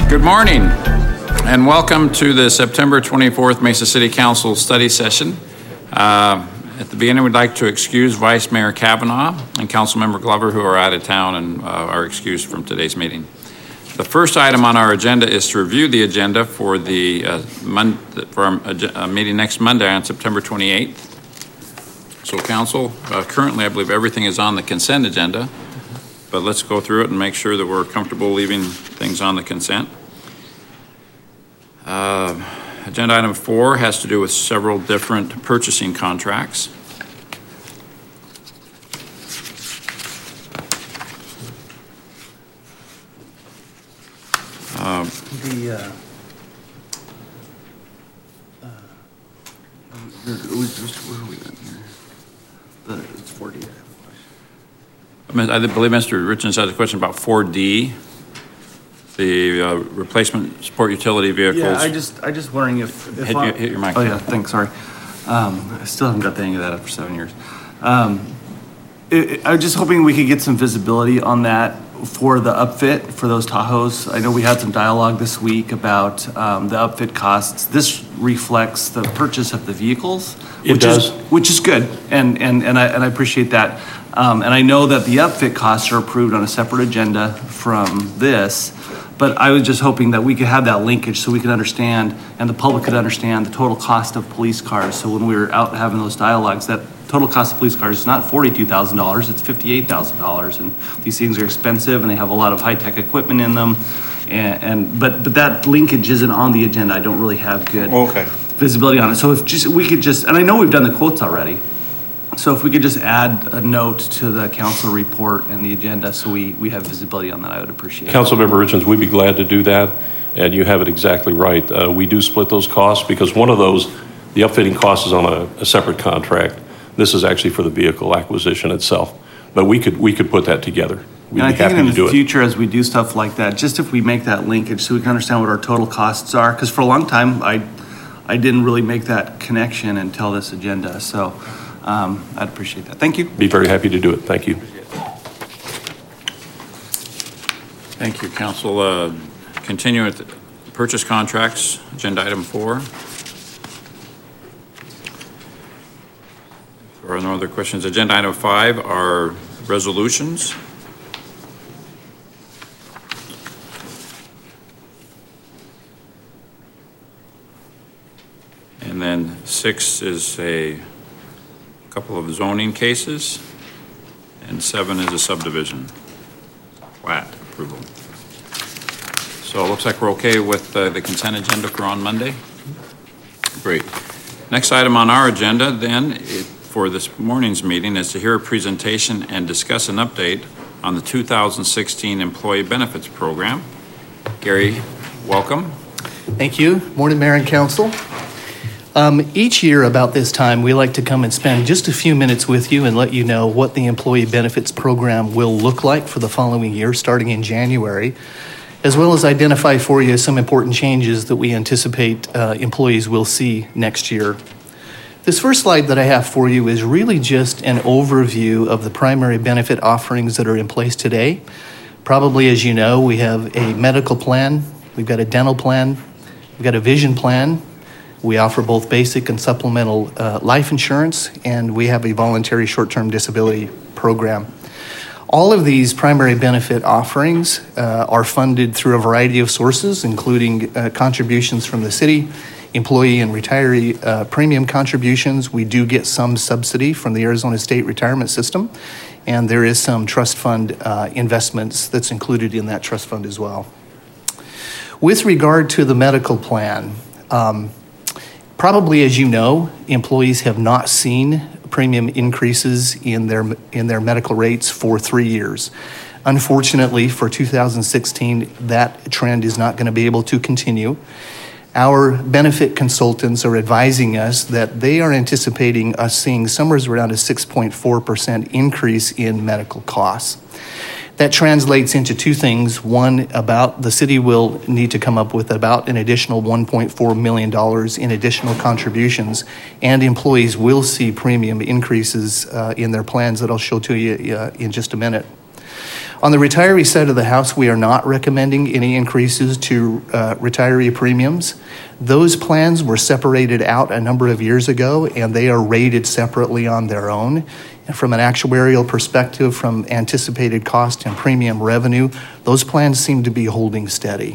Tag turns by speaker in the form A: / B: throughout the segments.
A: Good morning, and welcome to the September 24th Mesa City Council study session. At the beginning, we'd like to excuse Vice Mayor Kavanaugh and Councilmember Glover, who are out of town and are excused from today's meeting. The first item on our agenda is to review the agenda for our meeting next Monday on September 28th. So, Council, currently I believe everything is on the consent agenda, but let's go through it and make sure that we're comfortable leaving things on the consent. Agenda item 4 has to do with several different purchasing contracts.
B: Where are we at here? It's 4D.
A: I believe Mr. Richards has a question about 4D, the replacement sport utility vehicles.
B: Yeah, I just wondering if
A: hit your mic.
B: Oh yeah, thanks. Sorry, I still haven't got the hang of that after 7 years. I was just hoping we could get some visibility on that for the upfit for those Tahoes. I know we had some dialogue this week about the upfit costs. This reflects the purchase of the vehicles, which is good, and I appreciate that. And I know that the upfit costs are approved on a separate agenda from this, but I was just hoping that we could have that linkage so we could understand and the public could understand the total cost of police cars. So when we were out having those dialogues, that total cost of police cars is not $42,000, it's $58,000. And these things are expensive and they have a lot of high-tech equipment in them. But that linkage isn't on the agenda. I don't really have good visibility on it. So if we could just, and I know we've done the quotes already, so if we could just add a note to the council report and the agenda so we have visibility on that, I would appreciate it.
C: Councilmember Richards, we'd be glad to do that. And you have it exactly right. We do split those costs because one of those, the upfitting cost is on a separate contract. This is actually for the vehicle acquisition itself. But we could put that together. We'd
B: and
C: be
B: I think
C: happy
B: in
C: to do
B: the future, as we do stuff like that, just if we make that linkage so we can understand what our total costs are. Because for a long time, I didn't really make that connection until this agenda. So I'd appreciate that. Thank you.
C: Be very happy to do it. Thank you.
A: Thank you, Council. Continue with purchase contracts, agenda item 4. If there are no other questions, agenda item 5 are resolutions. And then 6 is a couple of zoning cases, and 7 is a subdivision plat approval. So it looks like we're okay with the consent agenda for on Monday. Great. Next item on our agenda then for this morning's meeting is to hear a presentation and discuss an update on the 2016 Employee Benefits Program. Gary, welcome.
D: Thank you. Morning, Mayor and Council. Each year about this time, we like to come and spend just a few minutes with you and let you know what the Employee Benefits Program will look like for the following year, starting in January, as well as identify for you some important changes that we anticipate employees will see next year. This first slide that I have for you is really just an overview of the primary benefit offerings that are in place today. Probably, as you know, we have a medical plan, we've got a dental plan, we've got a vision plan. We offer both basic and supplemental life insurance, and we have a voluntary short-term disability program. All of these primary benefit offerings are funded through a variety of sources, including contributions from the city, employee and retiree premium contributions. We do get some subsidy from the Arizona State Retirement System, and there is some trust fund investments that's included in that trust fund as well. With regard to the medical plan, probably as you know, employees have not seen premium increases in their medical rates for 3 years. Unfortunately, for 2016, that trend is not going to be able to continue. Our benefit consultants are advising us that they are anticipating us seeing somewhere around a 6.4% increase in medical costs. That translates into two things. One, about the city will need to come up with about an additional $1.4 million in additional contributions, and employees will see premium increases in their plans that I'll show to you in just a minute. On the retiree side of the house, we are not recommending any increases to retiree premiums. Those plans were separated out a number of years ago, and they are rated separately on their own. And from an actuarial perspective, from anticipated cost and premium revenue, those plans seem to be holding steady.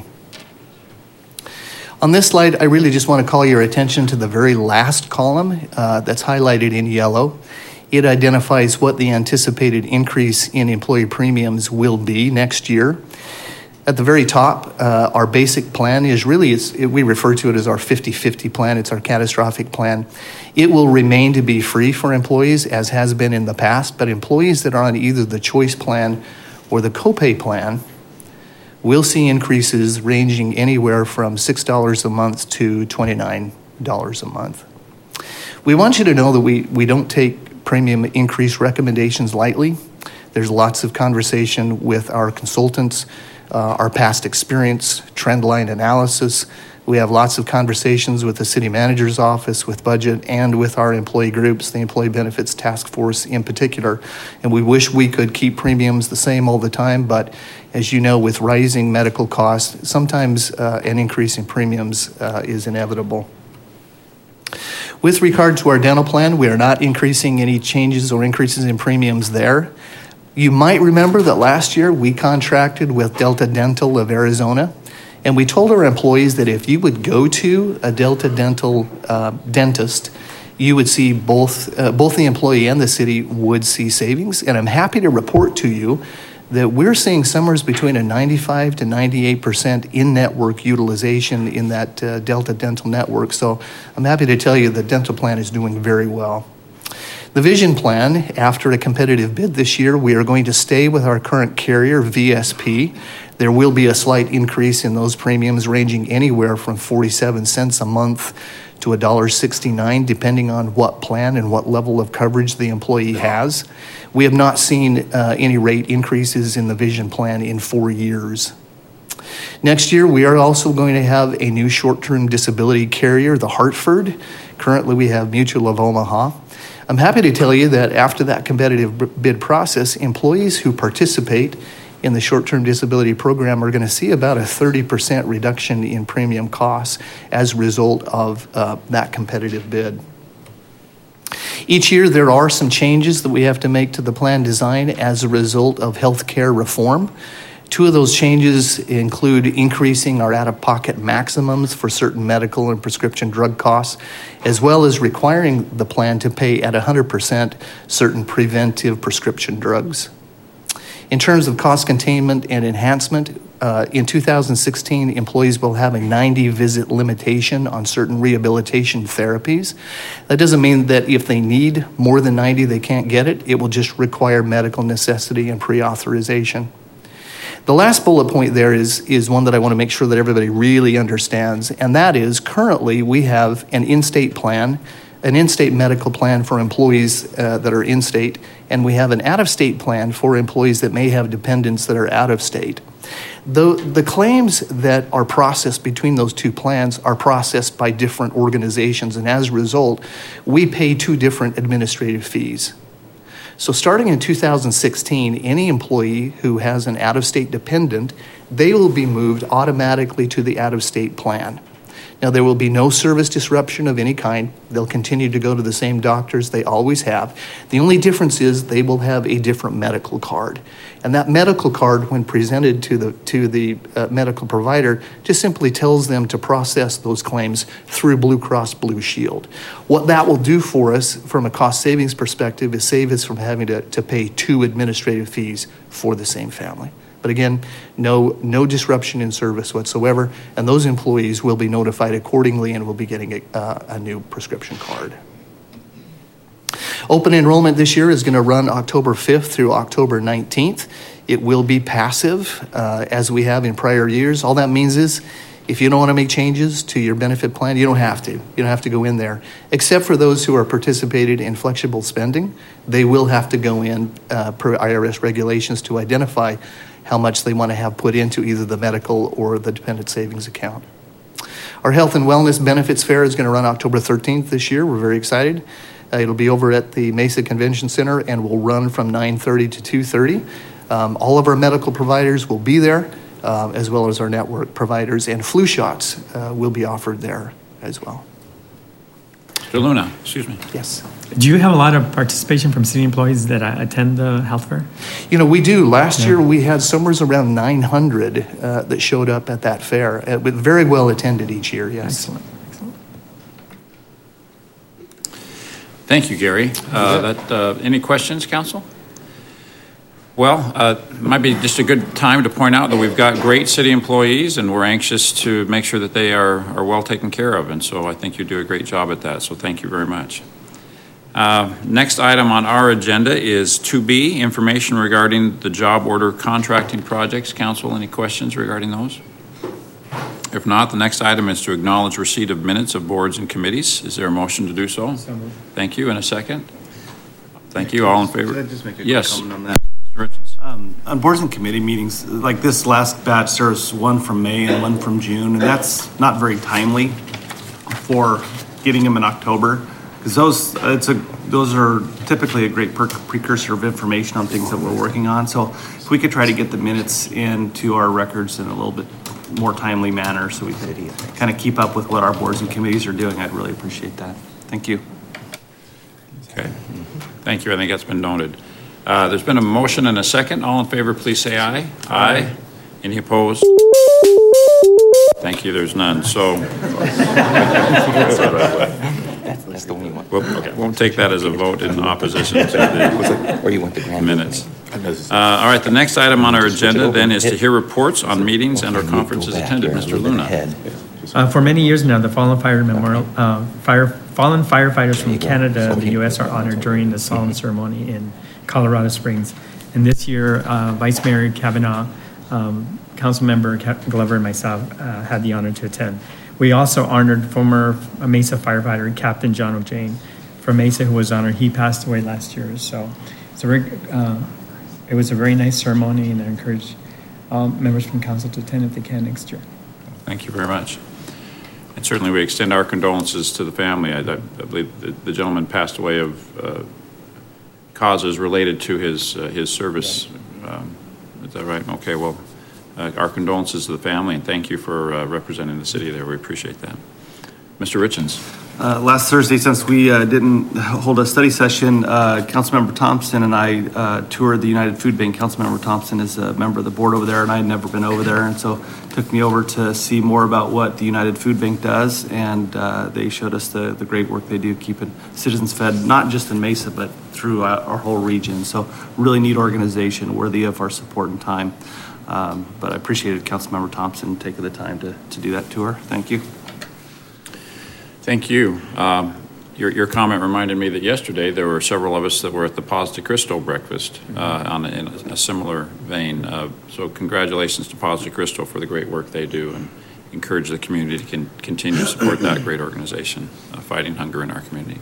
D: On this slide, I really just want to call your attention to the very last column that's highlighted in yellow. It identifies what the anticipated increase in employee premiums will be next year. At the very top, our basic plan is really, we refer to it as our 50-50 plan. It's our catastrophic plan. It will remain to be free for employees, as has been in the past, but employees that are on either the choice plan or the copay plan will see increases ranging anywhere from $6 a month to $29 a month. We want you to know that we don't take premium increase recommendations lightly. There's lots of conversation with our consultants, our past experience, trend line analysis. We have lots of conversations with the city manager's office, with budget, and with our employee groups, the Employee Benefits Task Force in particular. And we wish we could keep premiums the same all the time, but as you know, with rising medical costs, sometimes an increase in premiums is inevitable. With regard to our dental plan, we are not increasing any changes or increases in premiums there. You might remember that last year we contracted with Delta Dental of Arizona, and we told our employees that if you would go to a Delta Dental dentist, you would see both the employee and the city would see savings. And I'm happy to report to you that we're seeing somewhere between a 95 to 98% in-network utilization in that Delta Dental network. So I'm happy to tell you the dental plan is doing very well. The vision plan, after a competitive bid this year, we are going to stay with our current carrier, VSP. There will be a slight increase in those premiums ranging anywhere from 47 cents a month to $1.69, depending on what plan and what level of coverage the employee has. We have not seen any rate increases in the vision plan in 4 years. Next year, we are also going to have a new short-term disability carrier, the Hartford. Currently, we have Mutual of Omaha. I'm happy to tell you that after that competitive bid process, employees who participate in the short-term disability program are going to see about a 30% reduction in premium costs as a result of that competitive bid. Each year, there are some changes that we have to make to the plan design as a result of healthcare reform. Two of those changes include increasing our out-of-pocket maximums for certain medical and prescription drug costs, as well as requiring the plan to pay at 100% certain preventive prescription drugs. In terms of cost containment and enhancement, in 2016, employees will have a 90-visit limitation on certain rehabilitation therapies. That doesn't mean that if they need more than 90, they can't get it. It will just require medical necessity and pre-authorization. The last bullet point there is one that I want to make sure that everybody really understands, and that is currently we have an in-state plan, an in-state medical plan for employees that are in-state, and we have an out-of-state plan for employees that may have dependents that are out-of-state. The claims that are processed between those two plans are processed by different organizations, and as a result, we pay two different administrative fees. So starting in 2016, any employee who has an out-of-state dependent, they will be moved automatically to the out-of-state plan. Now, there will be no service disruption of any kind. They'll continue to go to the same doctors they always have. The only difference is they will have a different medical card. And that medical card, when presented to the medical provider, just simply tells them to process those claims through Blue Cross Blue Shield. What that will do for us from a cost savings perspective is save us from having to pay two administrative fees for the same family. But again, no disruption in service whatsoever, and those employees will be notified accordingly and will be getting a new prescription card. Open enrollment this year is going to run October 5th through October 19th. It will be passive, as we have in prior years. All that means is if you don't want to make changes to your benefit plan, you don't have to. You don't have to go in there. Except for those who are participating in flexible spending, they will have to go in per IRS regulations to identify how much they want to have put into either the medical or the dependent savings account. Our health and wellness benefits fair is going to run October 13th this year. We're very excited. It'll be over at the Mesa Convention Center and will run from 9:30 to 2:30. All of our medical providers will be there, as well as our network providers, and flu shots will be offered there as well.
A: Mr. Luna, excuse me.
D: Yes.
E: Do you have a lot of participation from city employees that attend the health fair?
D: You know, we do. Last year we had somewhere around 900 that showed up at that fair. But very well attended each year, yes.
E: Excellent. Excellent.
A: Thank you, Gary. Any questions, council? Well, it might be just a good time to point out that we've got great city employees, and we're anxious to make sure that they are well taken care of. And so I think you do a great job at that. So thank you very much. Next item on our agenda is 2B, information regarding the job order contracting projects. Council, any questions regarding those? If not, the next item is to acknowledge receipt of minutes of boards and committees. Is there a motion to do so?
E: So moved.
A: Thank you. And a second? Thank you. All in favor?
B: Could I just make a quick
A: Yes.
B: comment on that?
A: Mr. Richards.
B: On boards and committee meetings, like this last batch, there was one from May and one from June, and that's not very timely for getting them in October, because those are typically a great precursor of information on things that we're working on. So if we could try to get the minutes into our records in a little bit more timely manner, so we could kind of keep up with what our boards and committees are doing, I'd really appreciate that. Thank you.
A: Okay. Thank you. I think that's been noted. There's been a motion and a second. All in favor, please say aye. Aye. Any opposed? Thank you. There's none. So
F: That's the one you want.
A: we'll take that as a vote in opposition to
F: Or you want the
A: the
F: grand
A: minutes. All right. The next item on our agenda then is to hear reports on meetings and or conferences attended. Mr. Luna.
E: For many years now, the fallen firefighters from Canada and the U.S. are honored during the solemn ceremony in Colorado Springs. And this year, Vice Mayor Kavanaugh, Councilmember Glover, and myself had the honor to attend. We also honored former Mesa firefighter Captain John O'Jane from Mesa, who was honored. He passed away last year. So it was a very nice ceremony, and I encourage all members from council to attend if they can next year.
A: Thank you very much. And certainly we extend our condolences to the family. I believe the gentleman passed away of causes related to his service. Is that right? Okay, well, our condolences to the family, and thank you for representing the city there. We appreciate that. Mr. Richens.
B: Last Thursday, since we didn't hold a study session, Councilmember Thompson and I toured the United Food Bank. Councilmember Thompson is a member of the board over there, and I had never been over there, and so took me over to see more about what the United Food Bank does, and they showed us the great work they do keeping citizens fed, not just in Mesa, but through our whole region. So really neat organization, worthy of our support and time. But I appreciated Councilmember Thompson taking the time to do that tour. Thank you.
A: Thank you. Your comment reminded me that yesterday there were several of us that were at the Paz de Cristo breakfast in a similar vein. So congratulations to Paz de Cristo for the great work they do, and encourage the community to continue to support that great organization fighting hunger in our community.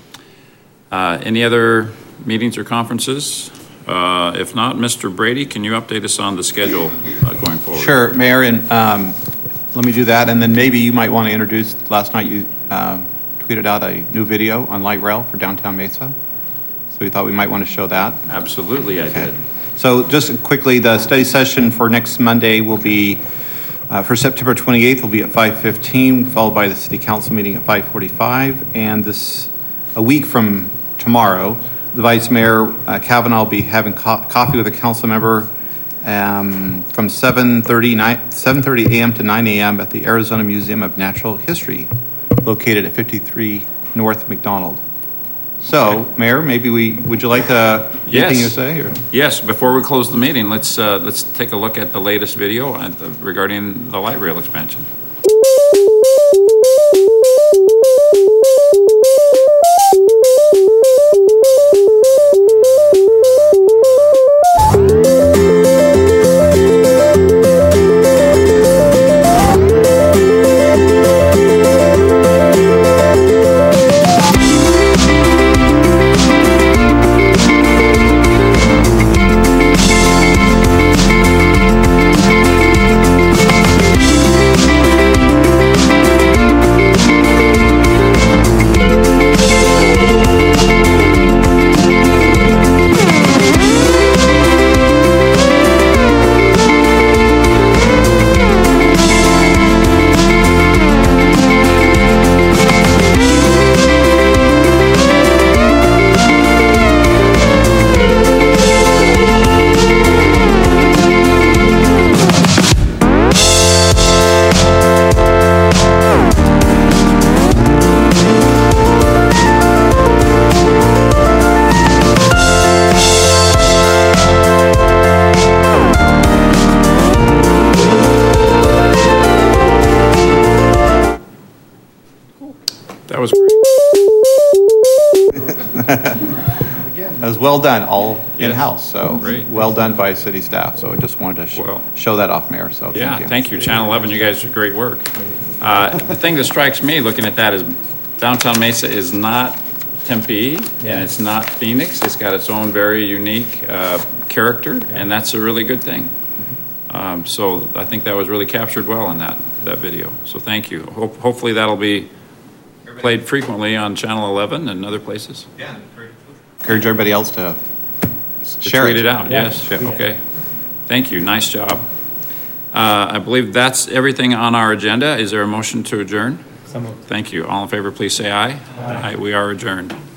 A: Any other meetings or conferences? If not, Mr. Brady, can you update us on the schedule going forward?
G: Sure, Mayor, and let me do that. And then maybe you might want to introduce, last night you tweeted out a new video on light rail for downtown Mesa. So we thought we might want to show that.
A: Absolutely, I did.
G: So just quickly, the study session for next Monday will be, for September 28th, will be at 5:15, followed by the City Council meeting at 5:45. And a week from tomorrow, the Vice Mayor Kavanaugh will be having coffee with a council member from 7:30 a.m. to 9 a.m. at the Arizona Museum of Natural History, located at 53 North McDonald. So, Mayor, maybe would you like to anything to say? Or?
A: Yes. Before we close the meeting, let's take a look at the latest video regarding the light rail expansion. That was great.
G: That was well done, all
A: Yes.
G: in-house, so
A: Great.
G: well done by city staff. So I just wanted to
A: Well-
G: show that off, Mayor, so
A: Yeah,
G: thank you.
A: thank you, Channel 11, you guys do great work. The thing that strikes me looking at that is downtown Mesa is not Tempe, and it's not Phoenix. It's got its own very unique character, and that's a really good thing. So I think that was really captured well in that video. So thank you. Hopefully that'll be played frequently on Channel 11 and other places.
G: Encourage everybody else to
A: To
G: share
A: tweet it out, yes,
G: Yeah.
A: okay. Thank you, nice job. I believe that's everything on our agenda. Is there a motion to adjourn? Thank you. All in favor, please say aye. Aye. We are adjourned.